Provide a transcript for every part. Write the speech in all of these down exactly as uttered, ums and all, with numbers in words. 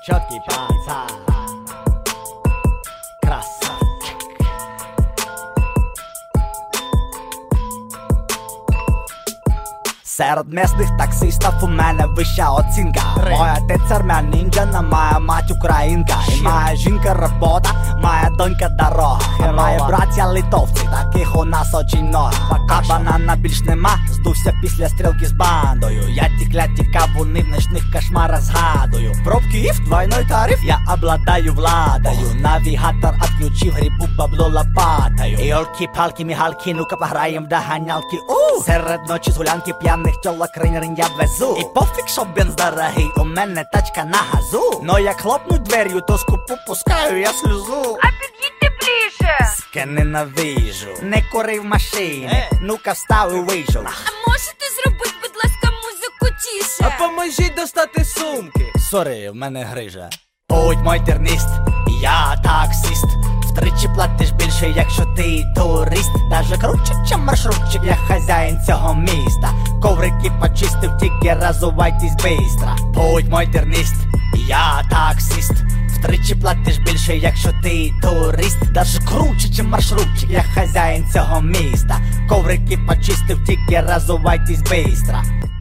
чіткий пацан. Красавчик. Серед місних таксистів у мене вища оцінка. Моя отець армян ніндзя, моя мать українка. І моя жінка робота, моя донька дорога. І мої браття литовці, таких у нас очень много. А банана більш нема, здувся після стрілки з бандою. Я ті кляті кавуни в ночних кошмарах згадую. Пробки і в двойной тариф, я обладаю владою. Навігатор отключив, грибу бабло лопатою. Йолки-палки, мігалки, ну-ка пограєм в доганялки. У серед ночі з гулянки п'яних тьолок ринь-ринь я везу. І пофіг, що бенз дорогий, у мене тачка на газу. Но як хлопну двер'ю, то скупу пускаю я сльозу. А під'їдьте ближче. Ска ненавижу, не кури в машині, ну-ка встав і вийшов. А можете зробити, будь ласка, музику тише? А поможіть достати сумки. Сорі, в мене грижа. Будь мой тернист, я таксист. Втричі платиш більше, якщо ти турист. Даже круче, чим маршрутчик, я хазяїн цього міста. Коврики почистив, тільки разувайтесь бистро. Будь мой тернист, я таксист. Втричі платиш більше, якщо ти турист. Даже круче, чим маршрутчик, я хазяїн цього міста. Коврики почистив, тільки разувайтесь бистро.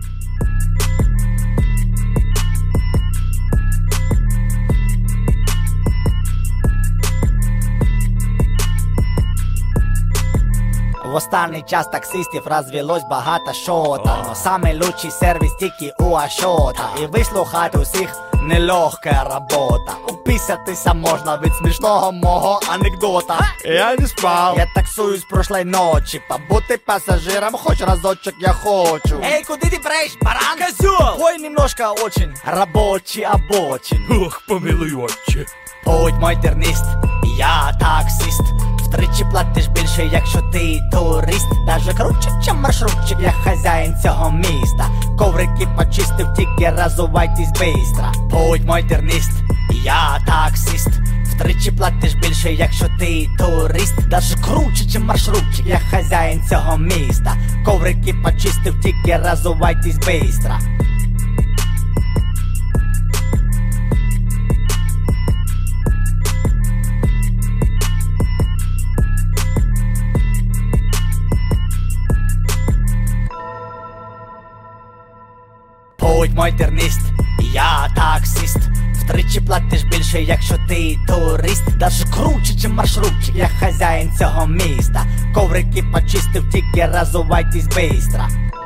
В останній час таксистів розвелось багато шота. Но самий лучший сервіс тільки у Ашота. І вислухати усіх нелегка робота. Уписатися можна від смішного мого анекдота. Я не спав, я таксую з прошлої ночі. Побути пасажиром хоч разочок я хочу. Ей, куди ти бреш, баран? Козьол! Ой, немножко очень рабочий обочин. Ох, помилуй отче. Будь мой тернист, я таксист. Втричі платиш більше, якщо ти турист. Даже круче, чим маршрутчик, я хазяїн цього міста. Коврики почистив, тільки разувайтесь бистро. Будь мой тернист, я таксист. Втричі платиш більше, якщо ти турист. Даже круче, чим маршрутчик, я хазяїн цього міста. Коврики почистив, тільки разувайтесь бистро. Будь мой тернист, я таксист. Втричі платиш більше, якщо ти турист. Даже круче, чим маршрутчик, я хазяїн цього міста. Коврики почистив, тільки разувайтесь бистро.